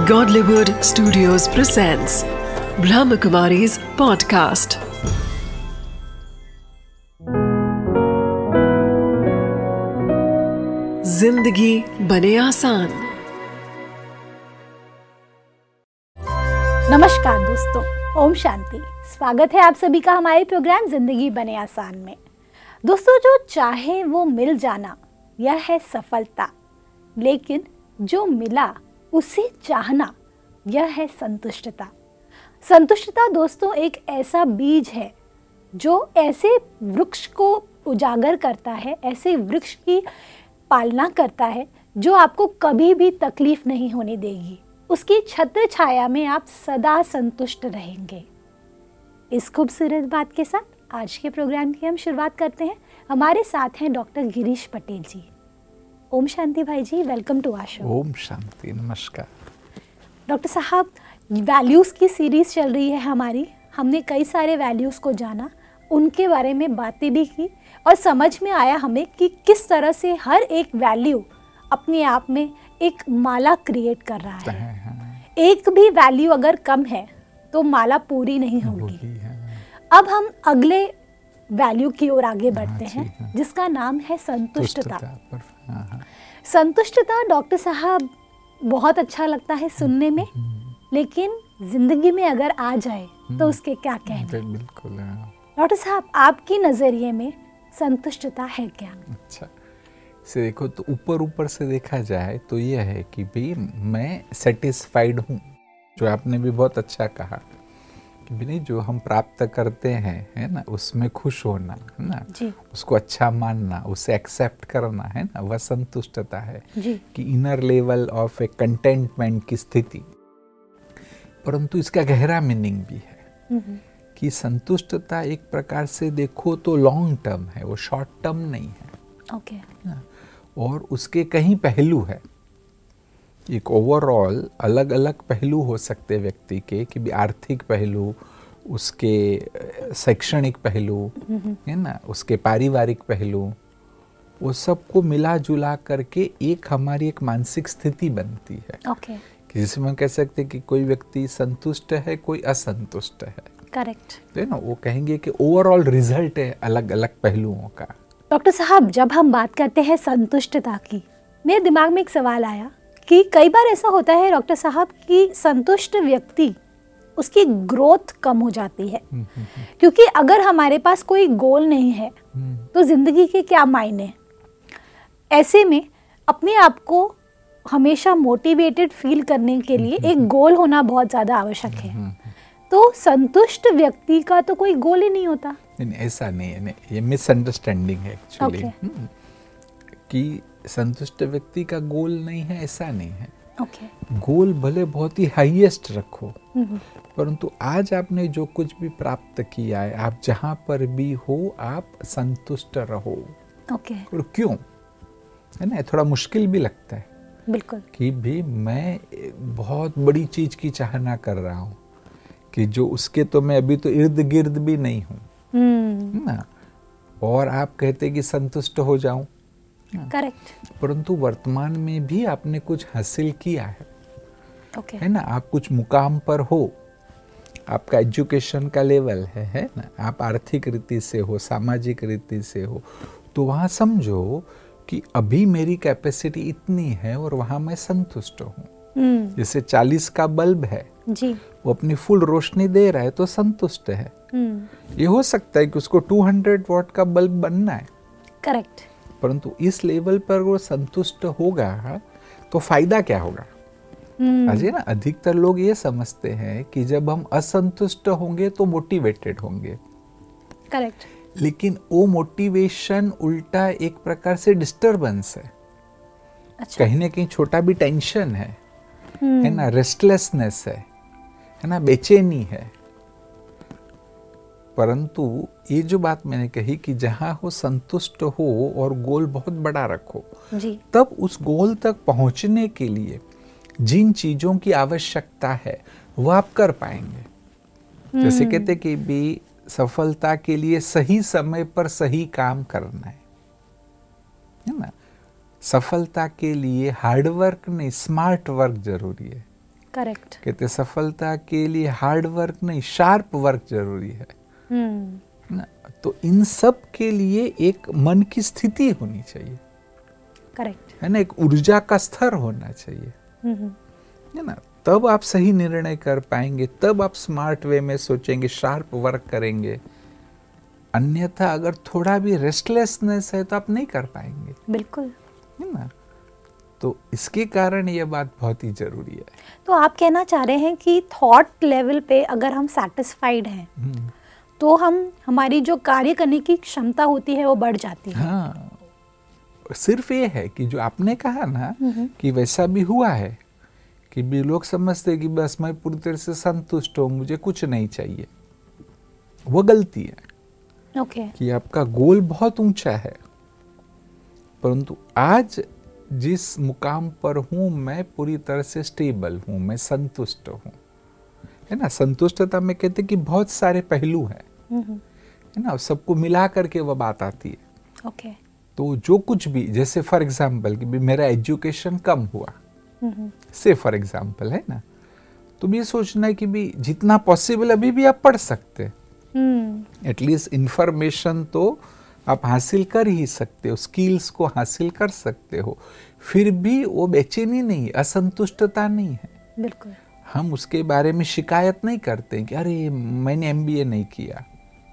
Godlywood Studios presents Brahmakumari's podcast. जिंदगी बने आसान। नमस्कार दोस्तों, ओम शांति। स्वागत है आप सभी का हमारे प्रोग्राम जिंदगी बने आसान में। दोस्तों, जो चाहे वो मिल जाना यह है सफलता, लेकिन जो मिला उसे चाहना यह है संतुष्टता। संतुष्टता दोस्तों एक ऐसा बीज है जो ऐसे वृक्ष को उजागर करता है, ऐसे वृक्ष की पालना करता है जो आपको कभी भी तकलीफ नहीं होने देगी। उसकी छत्र छाया में आप सदा संतुष्ट रहेंगे। इस खूबसूरत बात के साथ आज के प्रोग्राम की हम शुरुआत करते हैं। हमारे साथ हैं डॉक्टर गिरीश पटेल जी। ओम शांति भाई जी, वेलकम टू आवर शो। ओम शांति, नमस्कार। डॉक्टर साहब, वैल्यूज़ की सीरीज़ चल रही है हमारी। हमने कई सारे वैल्यूज़ को जाना, उनके बारे में बातें भी की और समझ में आया हमें कि किस तरह से हर एक वैल्यू अपने आप में एक माला क्रिएट कर रहा है। एक भी वैल्यू अगर कम है तो माला पूरी नहीं होगी। अब हम अगले वैल्यू की ओर आगे बढ़ते हैं, जिसका नाम है संतुष्टता। संतुष्टता डॉक्टर साहब बहुत अच्छा लगता है सुनने में, लेकिन जिंदगी में अगर आ जाए तो उसके क्या कहने। बिल्कुल। डॉक्टर साहब, आपकी नजरिए में संतुष्टता है क्या? अच्छा, से देखो तो ऊपर से देखा जाए तो यह है कि भाई मैं सेटिस्फाइड हूँ। जो आपने भी बहुत अच्छा कहा कि भाई जो हम प्राप्त करते हैं, है ना, उसमें खुश होना, है ना, उसको अच्छा मानना, उसे एक्सेप्ट करना, है ना, वह संतुष्टता है कि inner level of a contentment की स्थिति। परंतु इसका गहरा मीनिंग भी है कि संतुष्टता एक प्रकार से देखो तो लॉन्ग टर्म है, वो शॉर्ट टर्म नहीं है। ओके। और उसके कई पहलू है। एक ओवरऑल अलग अलग पहलू हो सकते व्यक्ति के, कि भी आर्थिक पहलू, उसके शैक्षणिक पहलू, है ना, उसके पारिवारिक पहलू, वो सबको मिला जुला करके एक हमारी एक मानसिक स्थिति बनती है। ओके। कि जिसमें हम कह सकते हैं कि कोई व्यक्ति संतुष्ट है, कोई असंतुष्ट है। करेक्ट। तो है ना, वो कहेंगे कि ओवरऑल रिजल्ट है अलग अलग पहलुओं का। डॉक्टर साहब, जब हम बात करते हैं संतुष्टता की, मेरे दिमाग में एक सवाल आया कि कई बार ऐसा होता है डॉक्टर साहब कि संतुष्ट व्यक्ति उसकी ग्रोथ कम हो जाती है। क्योंकि अगर हमारे पास कोई गोल नहीं है तो जिंदगी के क्या मायने। ऐसे में अपने आप को हमेशा मोटिवेटेड फील करने के लिए एक गोल होना बहुत ज़्यादा आवश्यक है। तो संतुष्ट व्यक्ति का तो कोई गोल ही नहीं होता। नहीं, ऐसा नहीं है, नहीं, ये मिसअंडरस्टैंडिंग है एक्चुअली। कि संतुष्ट व्यक्ति का गोल नहीं है, ऐसा नहीं है। गोल भले बहुत ही हाईएस्ट रखो, परंतु आज आपने जो कुछ भी प्राप्त किया है, आप जहां पर भी हो, आप संतुष्ट रहो। और क्यों, है ना, थोड़ा मुश्किल भी लगता है। बिल्कुल। कि भी मैं बहुत बड़ी चीज की चाहना कर रहा हूँ कि जो उसके तो मैं अभी तो इर्द गिर्द भी नहीं हूँ, ना, और आप कहते कि संतुष्ट हो जाऊं। करेक्ट। परंतु वर्तमान में भी आपने कुछ हासिल किया है। है ना, आप कुछ मुकाम पर हो, आपका एजुकेशन का लेवल है ना, आप आर्थिक रीति से हो, सामाजिक रीति से हो, तो वहां समझो कि अभी मेरी कैपेसिटी इतनी है और वहां मैं संतुष्ट हूँ। जैसे 40 का बल्ब है जी, वो अपनी फुल रोशनी दे रहा है तो संतुष्ट है। ये हो सकता है कि उसको 200 वॉट का बल्ब बनना है। करेक्ट। परंतु इस लेवल पर वो संतुष्ट होगा तो फायदा क्या होगा। अजय ना, अधिकतर लोग ये समझते हैं कि जब हम असंतुष्ट होंगे तो मोटिवेटेड होंगे। करेक्ट। लेकिन वो मोटिवेशन उल्टा एक प्रकार से डिस्टरबेंस है। अच्छा। कहीं ना कहीं छोटा भी टेंशन है ना, रेस्टलेसनेस है ना, बेचैनी है। परंतु ये जो बात मैंने कही कि जहां हो संतुष्ट हो और गोल बहुत बड़ा रखो जी, तब उस गोल तक पहुंचने के लिए जिन चीजों की आवश्यकता है वो आप कर पाएंगे। जैसे कहते कि भी सफलता के लिए सही समय पर सही काम करना है ना। सफलता के लिए हार्ड वर्क नहीं, स्मार्ट वर्क जरूरी है। करेक्ट। कहते सफलता के लिए हार्ड वर्क नहीं, शार्प वर्क जरूरी है ना। तो इन सब के लिए एक मन की स्थिति होनी चाहिए, करेक्ट है ना, एक ऊर्जा का स्तर होना चाहिए, है ना। तब आप सही निर्णय कर पाएंगे, तब आप स्मार्ट वे में सोचेंगे, शार्प वर्क करेंगे। अन्यथा अगर थोड़ा भी रेस्टलेसनेस है तो आप नहीं कर पाएंगे, बिल्कुल, है ना। तो इसके कारण ये बात बहुत ही जरूरी है। तो आप कहना चाह रहे हैं कि थॉट लेवल पे अगर हम सेटिस्फाइड हैं तो हमारी जो कार्य करने की क्षमता होती है वो बढ़ जाती है। हाँ, सिर्फ ये है कि जो आपने कहा ना कि वैसा भी हुआ है कि भी लोग समझते कि बस मैं पूरी तरह से संतुष्ट हूँ, मुझे कुछ नहीं चाहिए। वो गलती है। ओके। कि आपका गोल बहुत ऊंचा है, परंतु आज जिस मुकाम पर हूँ मैं पूरी तरह से स्टेबल हूँ, मैं संतुष्ट हूँ, है ना। संतुष्टता में कहते कि बहुत सारे पहलू हैं, है ना, सबको मिला करके वो बात आती है। ओके। तो जो कुछ भी, जैसे फॉर एग्जाम्पल कि भी मेरा एजुकेशन कम हुआ, से फॉर एग्जाम्पल, है ना, तो भी सोचना है कि भी जितना पॉसिबल अभी भी आप पढ़ सकते, एटलीस्ट इंफॉर्मेशन तो आप हासिल कर ही सकते हो, स्किल्स को हासिल कर सकते हो, फिर भी वो बेचैनी नहीं, असंतुष्टता नहीं है। बिल्कुल। हम उसके बारे में शिकायत नहीं करते कि अरे मैंने एमबीए नहीं किया,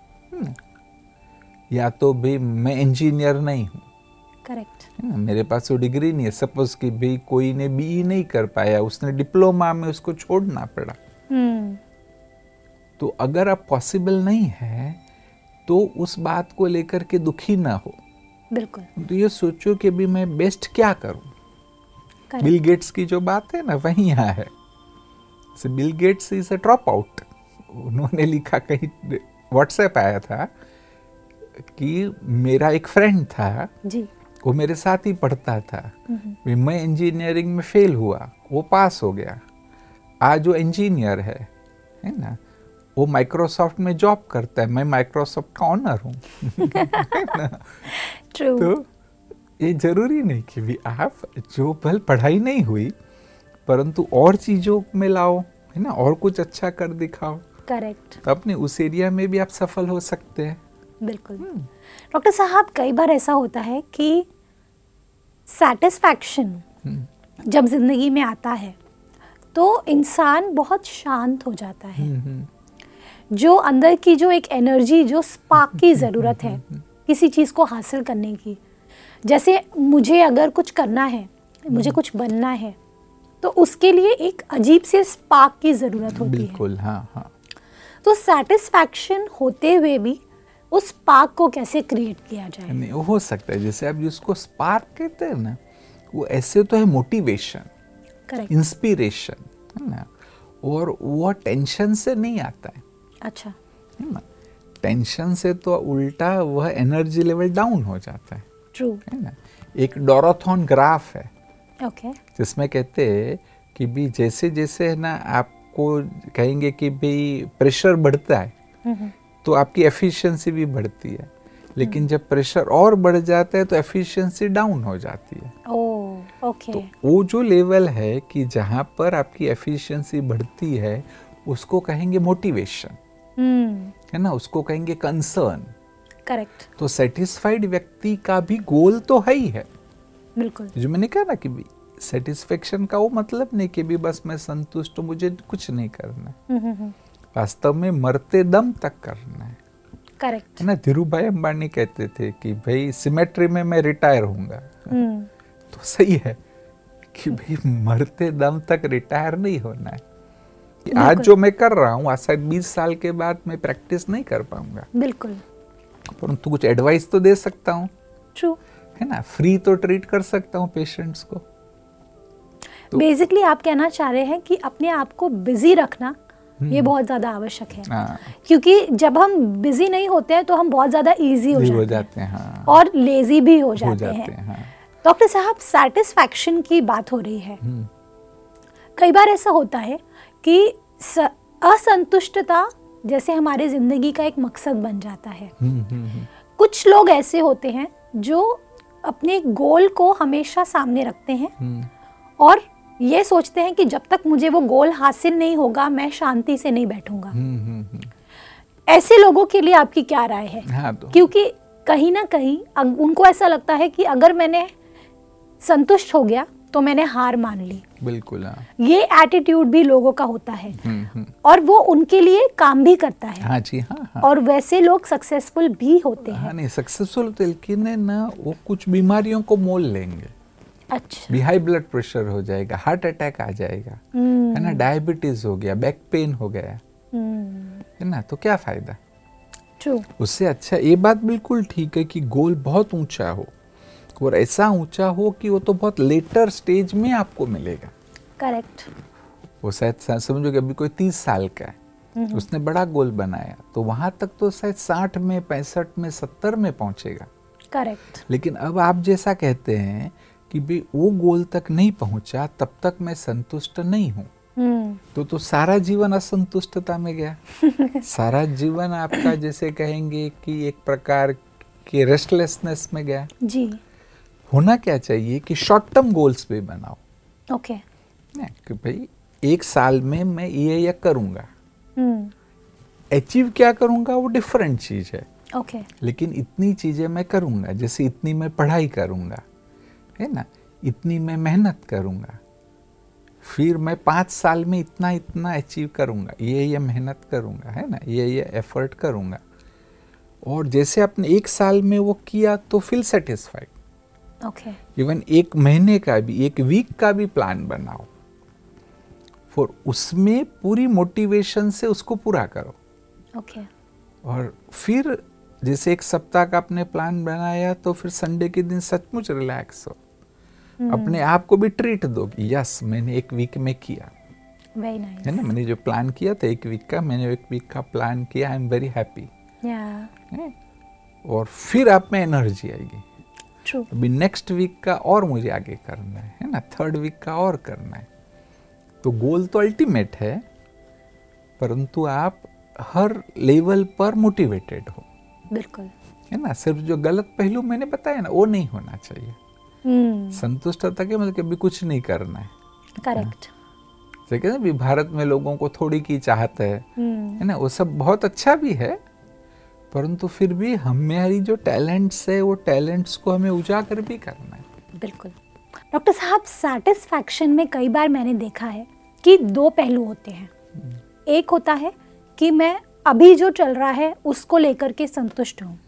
या तो भाई मैं इंजीनियर नहीं हूँ, करेक्ट, है ना, मेरे पास वो डिग्री नहीं है। सपोज कि भाई कोई ने बीई नहीं कर पाया, उसने डिप्लोमा में उसको छोड़ना पड़ा, तो अगर अब पॉसिबल नहीं है तो उस बात को लेकर के दुखी ना हो। बिल्कुल। तो ये सोचो कि अभी मैं बेस्ट क्या करूं। बिल गेट्स की जो बात है ना वही यहाँ है। Bill Gates is a drop out. उन्होंने लिखा, कहीं व्हाट्सएप आया था कि मेरा एक फ्रेंड था जी, वो मेरे साथ ही पढ़ता था, मैं इंजीनियरिंग में फेल हुआ, वो पास हो गया, आज वो इंजीनियर है ना, वो माइक्रोसॉफ्ट में जॉब करता है, मैं माइक्रोसॉफ्ट का ऑनर हूँ। ट्रू। तो ये जरूरी नहीं कि भी आप जो भल पढ़ाई नहीं हुई परंतु और चीजों में लाओ, है ना, और कुछ अच्छा कर दिखाओ। करेक्ट। तो अपने उस एरिया में भी आप सफल हो सकते हैं। बिल्कुल। डॉक्टर साहब, कई बार ऐसा होता है कि सैटिस्फैक्शन जब जिंदगी में आता है तो इंसान बहुत शांत हो जाता है। जो अंदर की जो एक एनर्जी, जो स्पार्क की ज़रूरत है किसी चीज़ को हासिल करने की, जैसे मुझे अगर कुछ करना है, मुझे कुछ बनना है, तो उसके लिए एक अजीब से स्पार्क की ज़रूरत होती है। बिल्कुल, हाँ हाँ। तो सैटिस्फैक्शन होते हुए भी उस स्पार्क को कैसे क्रिएट किया जाए? नहीं, वो हो सकता है जैसे आप जिसको स्पार्क कहते हैं ना, वो ऐसे तो है मोटिवेशन, करेक्ट, इंस्पिरेशन, है ना, और वो टेंशन से नहीं आता है। अच्छा, है ना, टेंशन से तो उल्टा वह एनर्जी लेवल डाउन हो जाता है। ट्रू, है ना। एक डोराथन ग्राफ है, ओके, जिसमें कहते हैं कि भी जैसे जैसे है ना आपको कहेंगे कि भाई प्रेशर बढ़ता है तो आपकी एफिशिएंसी भी बढ़ती है, लेकिन जब प्रेशर और बढ़ जाता है तो एफिशिएंसी डाउन हो जाती है। Oh, okay. तो वो जो लेवल है कि जहाँ पर आपकी एफिशिएंसी बढ़ती है उसको कहेंगे मोटिवेशन, है ना, उसको कहेंगे कंसर्न। करेक्ट, तो सेटिस्फाइड व्यक्ति का भी गोल तो है ही है। बिल्कुल, जो मैंने कहा ना कि सेटिस्फेक्शन का वो मतलब नहीं कि भी बस मैं संतुष्ट हूँ, मुझे कुछ नहीं करना, वास्तव में मरते दम तक करना है। करेक्ट, है ना। धीरू भाई अंबानी कहते थे कि भाई सिमेट्री में मैं रिटायर होऊंगा। तो सही है कि भाई मरते दम तक रिटायर नहीं होना है। आज जो मैं कर रहा हूँ, आज शायद 20 साल के बाद मैं प्रैक्टिस नहीं कर पाऊंगा, बिल्कुल, परंतु कुछ एडवाइस तो दे सकता हूँ, ट्रू, है ना, फ्री तो ट्रीट कर सकता हूँ पेशेंट्स को। तो बेसिकली आप कहना चाह रहे हैं कि अपने आप को बिजी रखना ये बहुत ज्यादा आवश्यक है। क्योंकि जब हम बिजी नहीं होते हैं तो हम बहुत ज्यादा इजी हो जाते हैं, हाँ, और लेजी भी हो जाते हैं। हाँ। डॉक्टर साहब, सैटिस्फैक्शन की बात हो रही है, कई बार ऐसा होता है कि असंतुष्टता जैसे हमारे जिंदगी का एक मकसद बन जाता है। कुछ लोग ऐसे होते हैं जो अपने गोल को हमेशा सामने रखते हैं और ये सोचते हैं कि जब तक मुझे वो गोल हासिल नहीं होगा मैं शांति से नहीं बैठूंगा। ऐसे लोगों के लिए आपकी क्या राय है? हाँ, तो क्योंकि कहीं ना कहीं उनको ऐसा लगता है कि अगर मैंने संतुष्ट हो गया तो मैंने हार मान ली। बिल्कुल, हाँ। ये एटीट्यूड भी लोगों का होता है और वो उनके लिए काम भी करता है। हाँ जी, हाँ, हाँ। और वैसे लोग सक्सेसफुल भी होते हैं। हाँ, नहीं सक्सेसफुल होते, लेकिन है ना वो कुछ बीमारियों को मोल लेंगे। अच्छा। भी हाई ब्लड प्रेशर हो जाएगा, हार्ट अटैक आ जाएगा, है ना, डायबिटीज हो गया, बैक पेन हो गया, है ना, तो क्या फायदा? ट्रू। उससे अच्छा ये बात बिल्कुल ठीक है कि गोल बहुत ऊंचा हो और ऐसा ऊंचा हो कि वो तो बहुत लेटर स्टेज में आपको मिलेगा। करेक्ट। वो शायद समझो कि अभी कोई 30 साल का है, उसने बड़ा गोल बनाया तो वहां तक तो शायद 60 में, 65 में, 70 में पहुंचेगा। करेक्ट। लेकिन अब आप जैसा कहते हैं कि भाई वो गोल तक नहीं पहुंचा तब तक मैं संतुष्ट नहीं हूँ, तो सारा जीवन असंतुष्टता में गया। सारा जीवन आपका जैसे कहेंगे कि एक प्रकार के रेस्टलेसनेस में गया। जी। होना क्या चाहिए कि शॉर्ट टर्म गोल्स भी बनाओ। ओके। कि भाई 1 साल में मैं ये करूंगा, अचीव क्या करूंगा वो डिफरेंट चीज है। ओके। लेकिन इतनी चीजें मैं करूंगा, जैसे इतनी मैं पढ़ाई करूंगा, है ना, इतनी मैं मेहनत करूंगा, फिर मैं 5 साल में इतना इतना अचीव करूंगा, ये मेहनत करूंगा, है ना, ये एफर्ट करूंगा। और जैसे आपने 1 साल में वो किया तो फील सेटिस्फाइड। ओके। इवन 1 महीने का भी, 1 वीक का भी प्लान बनाओ, फिर उसमें पूरी मोटिवेशन से उसको पूरा करो। ओके। और फिर जैसे 1 सप्ताह का आपने प्लान बनाया तो फिर संडे के दिन सचमुच रिलैक्स हो, अपने आप को भी ट्रीट दो कि यस मैंने 1 वीक में किया, वेरी नाइस, है ना, मैंने जो प्लान किया था 1 वीक का, मैंने 1 वीक का प्लान किया, आई एम वेरी हैप्पी। और फिर आप में एनर्जी आएगी। ट्रू। अभी नेक्स्ट वीक का और मुझे आगे करना है ना, 3rd वीक का और करना है। तो गोल तो अल्टीमेट है, परंतु आप हर लेवल पर मोटिवेटेड हो। बिल्कुल, है ना, सिर्फ जो गलत पहलू मैंने बताया ना वो नहीं होना चाहिए। संतुष्टता के मतलब कभी कुछ नहीं करना है। करेक्ट। कहते हैं भी भारत में लोगों को थोड़ी की चाहत है ना, वो सब बहुत अच्छा भी है, परंतु फिर भी हमारी जो टैलेंट्स है वो टैलेंट्स को हमें उजागर भी करना है। बिल्कुल। डॉक्टर साहब, सैटिस्फैक्शन में कई बार मैंने देखा है कि 2 पहलू होते हैं। एक होता है कि मैं अभी जो चल रहा है उसको लेकर के संतुष्ट हूँ,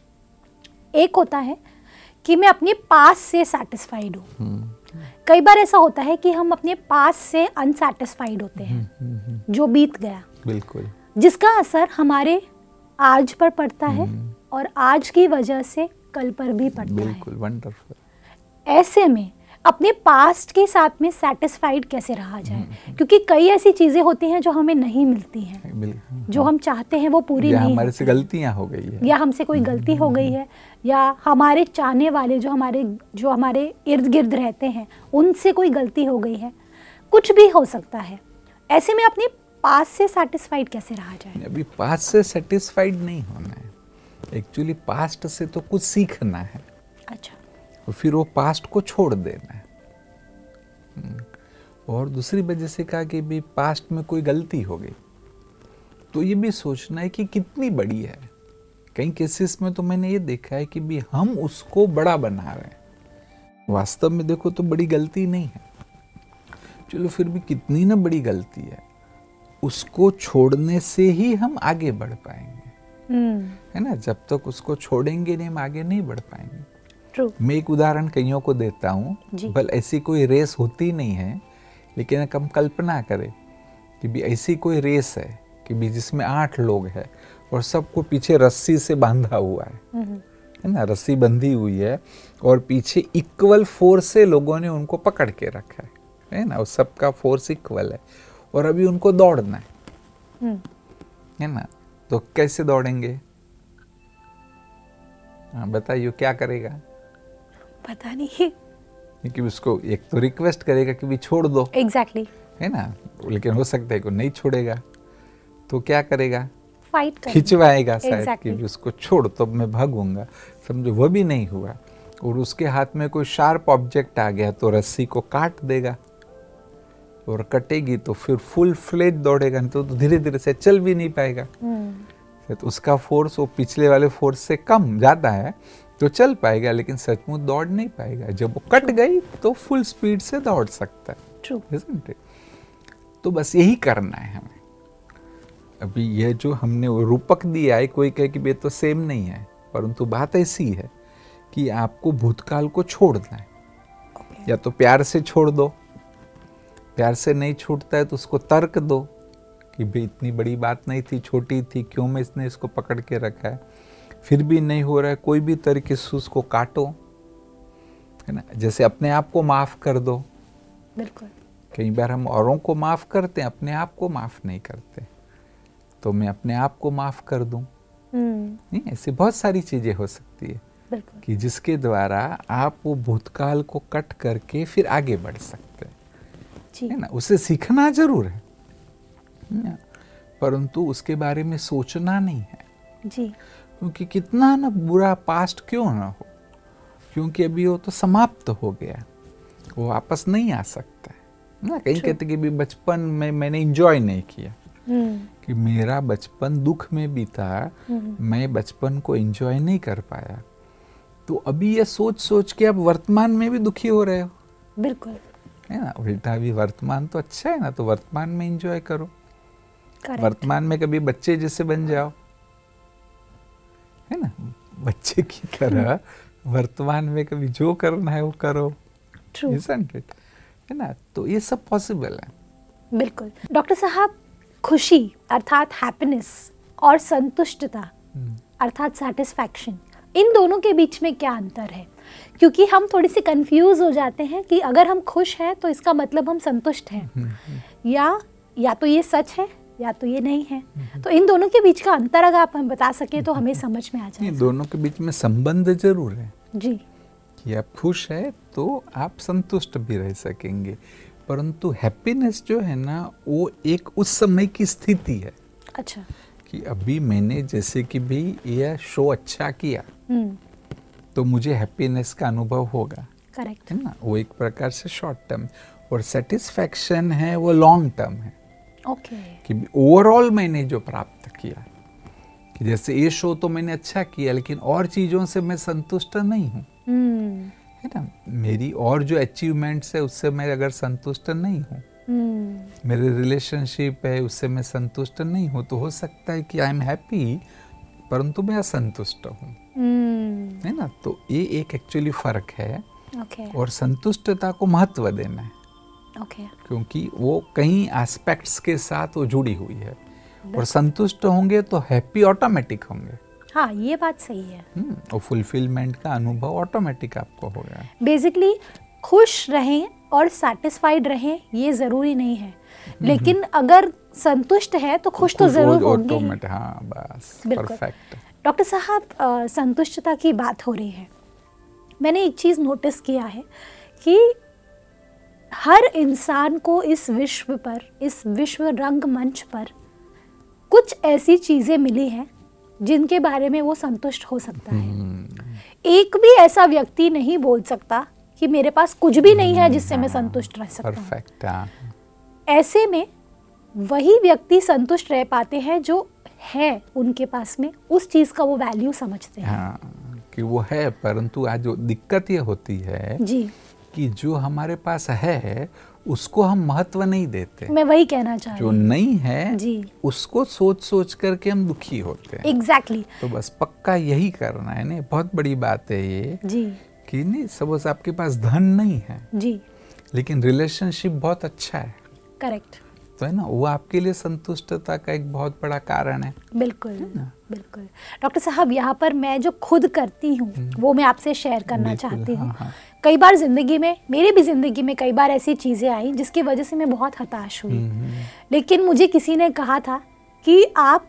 एक होता है कि मैं अपने पास से सैटिस्फाइड हूँ। कई बार ऐसा होता है कि हम अपने पास से अनसैटिस्फाइड होते हैं, जो बीत गया, बिल्कुल, जिसका असर हमारे आज पर पड़ता है और आज की वजह से कल पर भी पड़ता है। बिल्कुल, वंडरफुल। ऐसे में अपने पास्ट के साथ में सैटिस्फाइड कैसे रहा जाए? क्योंकि कई ऐसी चीजें होती हैं जो हमें नहीं मिलती हैं, जो हम चाहते हैं वो पूरी नहीं, हमारे से गलतियां हो गई है, या हमसे कोई गलती हो गई है, या हमारे चाहने वाले जो हमारे इर्द गिर्द रहते हैं उनसे कोई गलती हो गई है, कुछ भी हो सकता है। ऐसे में अपने पास्ट से सैटिस्फाइड कैसे रहा जाए? अभी पास्ट से सैटिस्फाइड नहीं होना है, एक्चुअली पास्ट से तो कुछ सीखना है। अच्छा। और फिर वो पास्ट को छोड़ देना है। और दूसरी वजह से कहा कि भी पास्ट में कोई गलती हो गई तो ये भी सोचना है कि कितनी बड़ी है। कई केसेस में तो मैंने ये देखा है कि भी हम उसको बड़ा बना रहे हैं, वास्तव में देखो तो बड़ी गलती नहीं है, चलो फिर भी कितनी ना बड़ी गलती है, उसको छोड़ने से ही हम आगे बढ़ पाएंगे, है ना, जब तक उसको छोड़ेंगे नहीं हम आगे नहीं बढ़ पाएंगे। True. मैं एक उदाहरण कईयों को देता हूँ, बल ऐसी कोई रेस होती नहीं है, लेकिन हम कल्पना करें कि भी ऐसी कोई रेस है कि भी जिसमें 8 लोग हैं और सबको पीछे रस्सी से बांधा हुआ है ना, रस्सी बंधी हुई है और पीछे इक्वल फोर्स से लोगों ने उनको पकड़ के रखा है ना, उस सबका फोर्स इक्वल है और अभी उनको दौड़ना है ना, तो कैसे दौड़ेंगे? हाँ बताइए, क्या करेगा? पता नहीं, क्योंकि उसको एक तो रिक्वेस्ट करेगा कि भी छोड़ दो, एग्जैक्टली, है ना, लेकिन हो सकता है कि नहीं छोड़ेगा तो क्या करेगा? फाइट करेगा, खिंचवाएगा शायद कि भी उसको छोड़ तो मैं भागूंगा, समझो वो भी नहीं हुआ। और उसके हाथ में कोई शार्प ऑब्जेक्ट आ गया तो रस्सी को काट देगा, और कटेगी तो फिर फुल फ्लेज दौड़ेगा, नहीं तो धीरे धीरे से चल भी नहीं पाएगा। तो उसका फोर्स वो पिछले वाले फोर्स से कम ज़्यादा है तो चल पाएगा, लेकिन सचमुच दौड़ नहीं पाएगा। जब वो कट गई तो फुल स्पीड से दौड़ सकता है। ट्रू। तो बस यही करना है हमें। अभी ये जो हमने वो रूपक दिया है, कोई कहे कि ये तो सेम नहीं है, परंतु बात ऐसी है कि आपको भूतकाल को छोड़ना है। या तो प्यार से छोड़ दो, प्यार से नहीं छूटता है तो उसको तर्क दो कि भाई इतनी बड़ी बात नहीं थी, छोटी थी, क्यों मैं इसने इसको पकड़ के रखा है। फिर भी नहीं हो रहा है, कोई भी तरीके से उसको काटो, है ना। जैसे अपने आप को माफ कर दो। बिल्कुल। कई बार हम औरों को माफ करते हैं, अपने आप को माफ नहीं करते। तो मैं अपने आप को माफ कर दूं। नहीं, ऐसी बहुत सारी चीजें हो सकती है कि जिसके द्वारा आप वो भूतकाल को कट करके फिर आगे बढ़ सकते हैं, है ना। उसे सीखना जरूर है, परंतु उसके बारे में सोचना नहीं है जी। क्योंकि कितना ना बुरा पास्ट क्यों ना हो, क्योंकि अभी वो तो समाप्त हो गया, वो वापस नहीं आ सकता है ना। कहीं कहते कि भी बचपन में मैंने एंजॉय नहीं किया, कि मेरा बचपन दुख में बीता, मैं बचपन को एंजॉय नहीं कर पाया। तो अभी ये सोच सोच के आप वर्तमान में भी दुखी हो रहे हो। बिल्कुल, है ना। उल्टा भी वर्तमान तो अच्छा है ना, तो वर्तमान में एंजॉय करो। Correct. वर्तमान में कभी बच्चे जैसे बन जाओ, है ना, बच्चे की तरह वर्तमान में कभी जो करना है वो करो। True. Isn't it? है ना। तो ये सब पॉसिबल है। बिल्कुल। डॉक्टर साहब, खुशी अर्थात हैप्पीनेस और संतुष्टता अर्थात सेटिस्फैक्शन, इन दोनों के बीच में क्या अंतर है? क्योंकि हम थोड़ी सी कंफ्यूज हो जाते हैं कि अगर हम खुश हैं तो इसका मतलब हम संतुष्ट हैं, या तो ये सच है या तो ये नहीं है। तो इन दोनों के बीच का अंतर अगर आप हमें बता सकें तो हमें समझ में आ जाए। दोनों के बीच में संबंध जरूर है जी, कि आप खुश है तो आप संतुष्ट भी रह सकेंगे, परंतु हैप्पीनेस जो है ना वो एक उस समय की स्थिति है। अच्छा। कि अभी मैंने जैसे कि भी यह शो अच्छा किया तो मुझे हैप्पीनेस का अनुभव होगा। करेक्ट है ना। वो एक प्रकार से शॉर्ट टर्म, और सेटिस्फैक्शन है वो लॉन्ग टर्म है। ओके। कि ओवरऑल मैंने जो प्राप्त किया, कि जैसे ये शो तो मैंने अच्छा किया लेकिन और चीज़ों से मैं संतुष्ट नहीं हूँ, है ना। मेरी और जो अचीवमेंट्स है उससे मैं अगर संतुष्ट नहीं हूँ, मेरे रिलेशनशिप है उससे मैं संतुष्ट नहीं हूँ, तो हो सकता है कि आई एम हैप्पी परंतु मैं असंतुष्ट हूँ, है ना। तो ये एक एक्चुअली फर्क है। और संतुष्टता को महत्व देना है, क्योंकि वो कई एस्पेक्ट्स के साथ वो जुड़ी हुई है, और संतुष्ट होंगे तो हैप्पी ऑटोमेटिक होंगे। हाँ, ये बात सही है। और फुलफिलमेंट का अनुभव ऑटोमेटिक आपको होगा। बेसिकली खुश रहें और सैटिस्फाइड रहें ये जरूरी नहीं है, लेकिन अगर संतुष्ट है तो खुश तो जरूर होंगे ही। हाँ, बस परफेक्ट। डॉक्टर साहब, संतुष्टता की बात हो रही है, मैंने एक चीज़ नोटिस किया है कि हर इंसान को इस विश्व पर, इस विश्व रंगमंच पर कुछ ऐसी चीज़ें मिली हैं जिनके बारे में वो संतुष्ट हो सकता है। एक भी ऐसा व्यक्ति नहीं बोल सकता कि मेरे पास कुछ भी नहीं है जिससे मैं संतुष्ट रह सकता हूँ। परफेक्ट। ऐसे में वही व्यक्ति संतुष्ट रह पाते हैं जो है उनके पास में, उस चीज़ का वो वैल्यू समझते हैं। हाँ, कि वो है, परंतु आज जो दिक्कत ये होती है जी कि जो हमारे पास है उसको हम महत्व नहीं देते। मैं वही कहना चाह रही हूँ। जो नहीं है जी, उसको सोच सोच करके हम दुखी होते हैं। एग्जैक्टली। तो बस पक्का यही करना है ना, बहुत बड़ी बात है ये जी कि नहीं, सपोज आपके पास धन नहीं है जी, लेकिन रिलेशनशिप बहुत अच्छा है, करेक्ट, तो है ना, वो आपके लिए संतुष्टता का एक बहुत बड़ा कारण है। बिल्कुल बिल्कुल। डॉक्टर साहब, यहाँ पर मैं जो खुद करती हूँ वो मैं आपसे शेयर करना चाहती हूँ। हाँ। कई बार जिंदगी में, मेरी भी जिंदगी में कई बार ऐसी चीज़ें आई जिसकी वजह से मैं बहुत हताश हुई, लेकिन मुझे किसी ने कहा था कि आप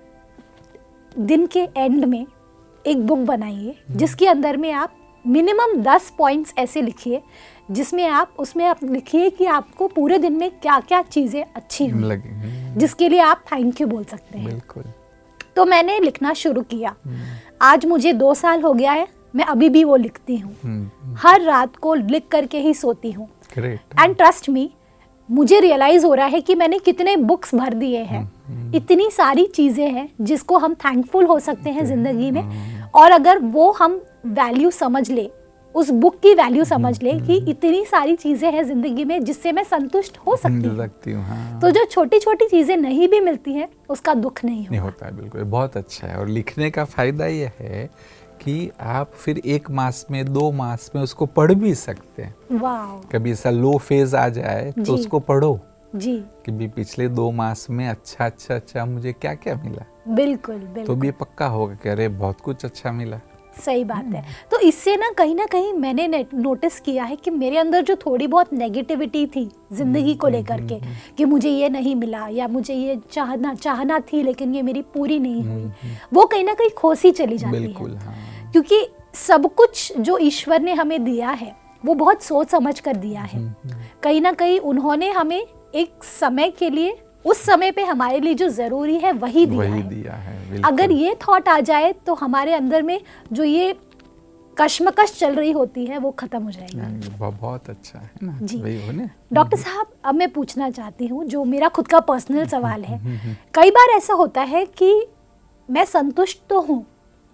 दिन के एंड में एक बुक बनाइए जिसके अंदर में आप मिनिमम 10 पॉइंट्स ऐसे लिखिए जिसमें आप लिखिए कि आपको पूरे दिन में क्या क्या चीज़ें अच्छी हुई जिसके लिए आप थैंक यू बोल सकते हैं। बिल्कुल। तो मैंने लिखना शुरू किया। आज मुझे 2 साल हो गया है, मैं अभी भी वो लिखती हूँ। हर रात को लिख करके ही सोती हूँ। एंड ट्रस्ट मी, मुझे रियलाइज हो रहा है कि मैंने कितने बुक्स भर दिए हैं, इतनी सारी चीज़ें हैं जिसको हम थैंकफुल हो सकते हैं ज़िंदगी में। और अगर वो हम वैल्यू समझ ले, उस बुक की वैल्यू समझ ले कि इतनी सारी चीज़ें हैं ज़िंदगी में जिससे मैं संतुष्ट हो सकती हूँ। हाँ। तो जो छोटी छोटी चीज़ें नहीं भी मिलती हैं उसका दुख नहीं होता है। बिल्कुल, बहुत अच्छा है। और लिखने का फ़ायदा ये है कि आप फिर 1 मास में 2 मास में उसको पढ़ भी सकते हैं। वाह। कभी ऐसा लो फेज आ जाए तो उसको पढ़ो जी कि भी पिछले 2 मास में अच्छा मुझे क्या क्या मिला। बिल्कुल तो भी ये पक्का होगा कि अरे बहुत कुछ अच्छा मिला। सही बात है। तो इससे ना कहीं मैंने नोटिस किया है कि मेरे अंदर जो थोड़ी बहुत नेगेटिविटी थी जिंदगी को लेकर के कि मुझे ये नहीं मिला या मुझे ये चाहना थी लेकिन ये मेरी पूरी नहीं हुई, वो कहीं ना कहीं खोसी चली जाती बिल्कुल, है। हाँ। क्योंकि सब कुछ जो ईश्वर ने हमें दिया है वो बहुत सोच समझ कर दिया है। कहीं ना कहीं उन्होंने हमें एक समय के लिए, उस समय पे हमारे लिए जो जरूरी है वही दिया है। अगर ये थॉट आ जाए तो हमारे अंदर में जो ये कश्मकश चल रही होती है वो खत्म हो जाएगी। बहुत अच्छा है ना जी। वही डॉक्टर साहब, अब मैं पूछना चाहती हूँ जो मेरा खुद का पर्सनल सवाल है। कई बार ऐसा होता है कि मैं संतुष्ट तो हूँ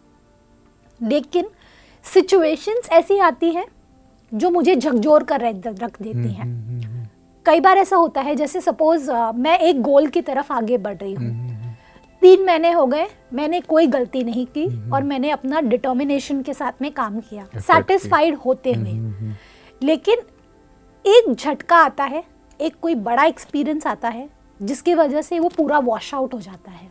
लेकिन सिचुएशंस ऐसी आती हैं जो मुझे झकझोर कर रख देती हैं। कई बार ऐसा होता है जैसे सपोज मैं एक गोल की तरफ आगे बढ़ रही हूँ, 3 महीने हो गए, मैंने कोई गलती नहीं की और मैंने अपना डिटर्मिनेशन के साथ में काम किया सैटिस्फाइड होते हुए, लेकिन एक झटका आता है, एक कोई बड़ा एक्सपीरियंस आता है जिसकी वजह से वो पूरा वॉश आउट हो जाता है।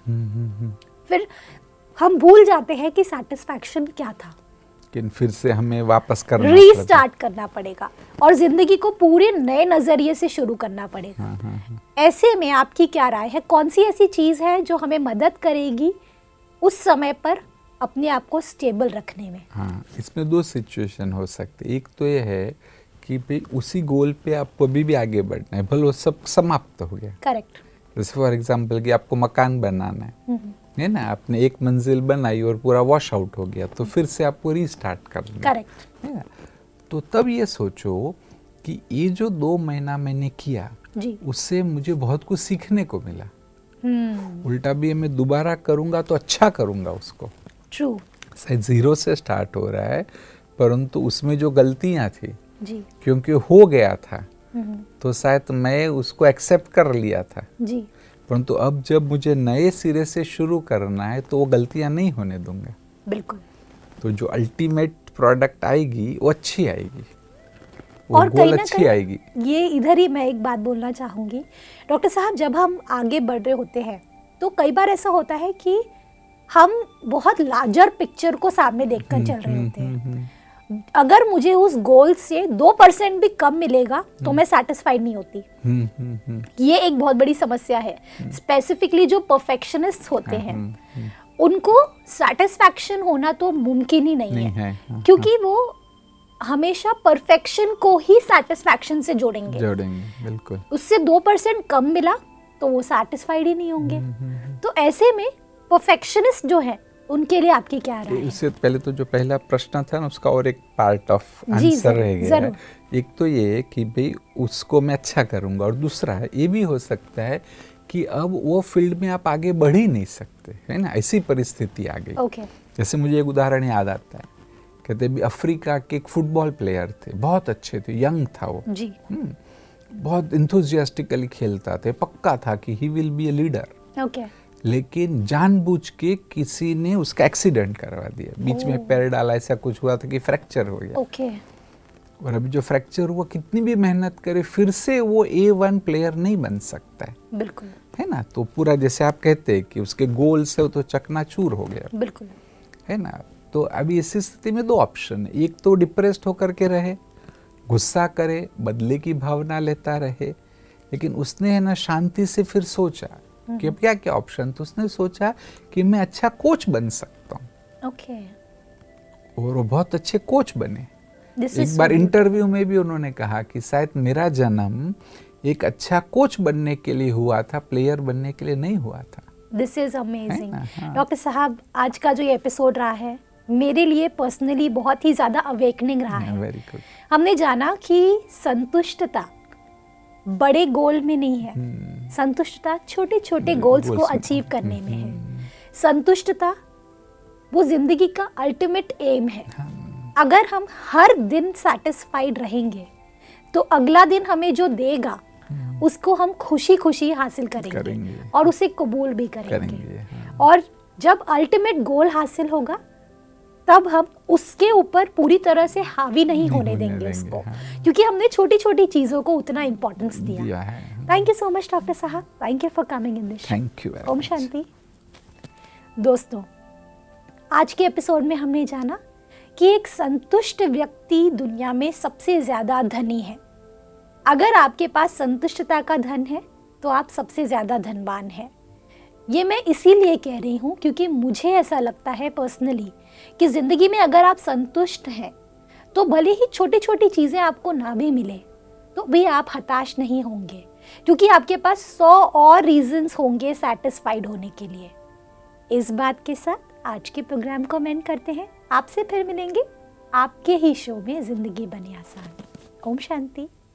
फिर हम भूल जाते हैं कि सैटिस्फैक्शन क्या था, लेकिन फिर से हमें वापस करना रीस्टार्ट करना पड़ेगा और जिंदगी को पूरे नए नजरिए से शुरू करना पड़ेगा। ऐसे में आपकी क्या राय है, कौन सी ऐसी चीज है जो हमें मदद करेगी उस समय पर अपने आप को स्टेबल रखने में? हाँ, इसमें 2 सिचुएशन हो सकते। एक तो ये है कि भाई उसी गोल पे आपको अभी भी आगे बढ़ना है, भले वो सब समाप्त हो गया। करेक्ट। जैसे फॉर एग्जाम्पल कि आपको मकान बनाना है ना, आपने एक मंजिल बनाई और पूरा वॉश आउट हो गया, तो फिर से आपको रीस्टार्ट करना। करेक्ट है ना। तो तब ये सोचो कि ये जो 2 महीना मैंने किया जी, उससे मुझे बहुत कुछ सीखने को मिला। उल्टा भी मैं दोबारा करूंगा तो अच्छा करूंगा उसको। ट्रू। शायद 0 से स्टार्ट हो रहा है, परंतु उसमें जो गलतियां थी जी, क्योंकि हो गया था तो शायद मैं उसको एक्सेप्ट कर लिया था जी, परंतु अब जब मुझे नए सिरे से शुरू करना है तो वो गलतियां नहीं होने दूंगा। बिल्कुल। तो जो अल्टीमेट प्रोडक्ट आएगी वो अच्छी आएगी, वो और गोल अच्छी आएगी। ये इधर ही मैं एक बात बोलना चाहूँगी डॉक्टर साहब, जब हम आगे बढ़ रहे होते हैं तो कई बार ऐसा होता है कि हम बहुत लार्जर पिक्चर को सामने देखकर चल रहे होते हैं। अगर मुझे उस गोल से 2% भी कम मिलेगा तो मैं सैटिस्फाइड नहीं होती। ये एक बहुत बड़ी समस्या है। स्पेसिफिकली जो परफेक्शनिस्ट होते हैं उनको सैटिस्फैक्शन होना तो मुमकिन ही नहीं है। क्योंकि वो हमेशा परफेक्शन को ही सैटिस्फैक्शन से जोड़ेंगे। बिल्कुल। उससे 2% कम मिला तो वो सैटिस्फाइड ही नहीं होंगे। तो ऐसे में परफेक्शनिस्ट जो है उनके लिए आपकी क्या राय है? इससे पहले तो जो पहला प्रश्न था ना उसका और एक पार्ट ऑफ आंसर रह गया। एक तो ये कि भाई उसको मैं अच्छा करूंगा, और दूसरा है ये भी हो सकता है कि अब वो फील्ड में आप आगे बढ़ ही नहीं सकते, है ना, ऐसी परिस्थिति आ गई। जैसे मुझे एक उदाहरण याद आता है, कहते भी अफ्रीका के एक फुटबॉल प्लेयर थे, बहुत अच्छे थे, यंग था वो जी। बहुत इंथुजियास्टिकली खेलता था, पक्का था कि he will be a leader. लेकिन जानबूझ के किसी ने उसका एक्सीडेंट करवा दिया, बीच में पैर डाला, ऐसा कुछ हुआ था कि फ्रैक्चर हो गया। और अभी जो फ्रैक्चर हुआ, कितनी भी मेहनत करे फिर से वो A1 प्लेयर नहीं बन सकता है। बिल्कुल, है ना। तो पूरा जैसे आप कहते हैं कि उसके गोल से वो तो चकनाचूर हो गया। बिल्कुल, है ना। तो अभी इस स्थिति में 2 ऑप्शन है, एक तो डिप्रेस्ड होकर के रहे, गुस्सा करे, बदले की भावना लेता रहे, लेकिन उसने है ना शांति से फिर सोचा कि अब क्या क्या ऑप्शन, तो उसने सोचा कि मैं अच्छा कोच बन सकता हूँ। और वो बहुत अच्छे कोच बने। एक बार इंटरव्यू में भी उन्होंने कहा कि शायद मेरा जन्म एक अच्छा कोच बनने के लिए हुआ था, प्लेयर बनने के लिए नहीं हुआ था। This is amazing. डॉक्टर साहब, आज का जो ये एपिसोड रहा है मेरे लिए पर्सनली बहुत ही ज्यादा अवेकनिंग रहा है। Very good. हमने जाना कि संतुष्टता बड़े गोल में नहीं है, संतुष्टता छोटे छोटे गोल्स को अचीव करने में है। संतुष्टता वो जिंदगी का अल्टीमेट एम है। अगर हम हर दिन सेटिस्फाइड रहेंगे तो अगला दिन हमें जो देगा उसको हम खुशी खुशी हासिल करेंगे और उसे कबूल भी करेंगे। और जब अल्टीमेट गोल हासिल होगा तब हम उसके ऊपर पूरी तरह से हावी नहीं होने देंगे उसको, क्योंकि हमने छोटी छोटी चीजों को उतना इम्पोर्टेंस दिया है। Thank you so much doctor साहब, thank you for coming in this. Thank you. ओम शांति। दोस्तों, आज के एपिसोड में हमने जाना कि एक संतुष्ट व्यक्ति दुनिया में सबसे ज्यादा धनी है। अगर आपके पास संतुष्टता का धन है तो आप सबसे ज्यादा धनवान हैं। ये मैं इसीलिए कह रही हूँ क्योंकि मुझे ऐसा लगता है पर्सनली कि ज़िंदगी में अगर आप संतुष्ट हैं तो भले ही छोटी छोटी चीज़ें आपको ना भी मिले तो भी आप हताश नहीं होंगे, क्योंकि आपके पास 100 और रीजंस होंगे सेटिस्फाइड होने के लिए। इस बात के साथ आज के प्रोग्राम को एंड करते हैं। आपसे फिर मिलेंगे आपके ही शो में ज़िंदगी बने आसान। ओम शांति।